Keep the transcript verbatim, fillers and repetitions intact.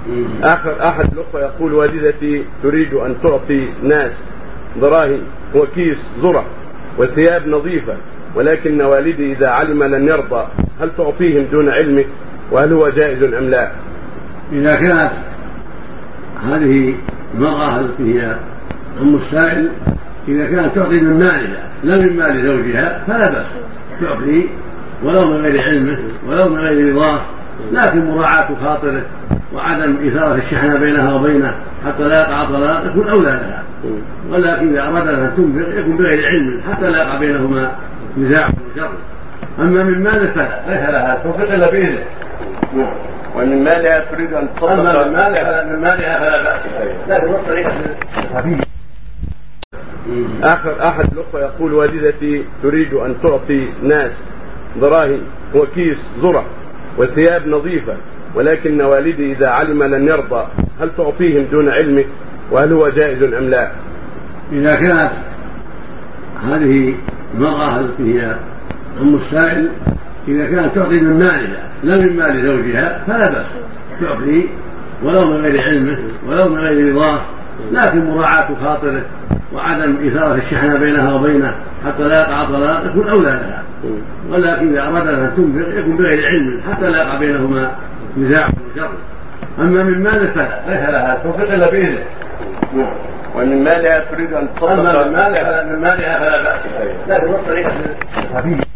آخر أحد الأخوة يقول: والدتي تريد أن تعطي ناس دراهم وكيس ذرة وثياب نظيفة، ولكن والدي إذا علم لن يرضى، هل تعطيهم دون علمه؟ وهل هو جائز أم لا؟ إذا كانت هذه المرأة التي هي أم السائل إذا كانت تعطي من مالها لا من مال زوجها فلا بأس، تعطي ولو من غير علمه ولو من غير رضاه، لكن مراعاة خاطره وعدم إثارة الشحنة بينها وبينه حتى لا يقع طلاق يكون أولى لها. ولكن إذا أراد أن تنفق يكون بغير علم حتى لا يقع بينهما نزاع وشر. أما من ماله فلا ليس لها تنفق إلا بإذنه، ومن مالها تريد أن تصدق. أما من مالها من مالها فلا بأس، لكن الطريقة خفيفة. آخر أحد الأخوة يقول: والدتي تريد أن تعطي ناس دراهم وكيس ذرة وثياب نظيفة، ولكن والدي إذا علم لن يرضى، هل تعطيهم دون علمه؟ وهل هو جائز أم لا؟ إذا كانت هذه المرأة التي هي أم السائل إذا كانت تعطي من مالها لا من مال زوجها فلا بأس، تعطي ولو من غير علمه ولو من غير رضاه، لكن مراعاة خاطره وعدم إثارة الشحنة بينها وبينه حتى لا يقع طلاق يكون أولى لها. ولكن إذا أراد أن تنفق يكون بغير علم حتى لا يقع بينهما نزاع وشر. أما من ماله فلا ليس لها تنفق إلا بإذنه، ومن مالها تريد أن تصدق. أما من مالها من مالها فلا بأس، لكن الطريقة خفيفة.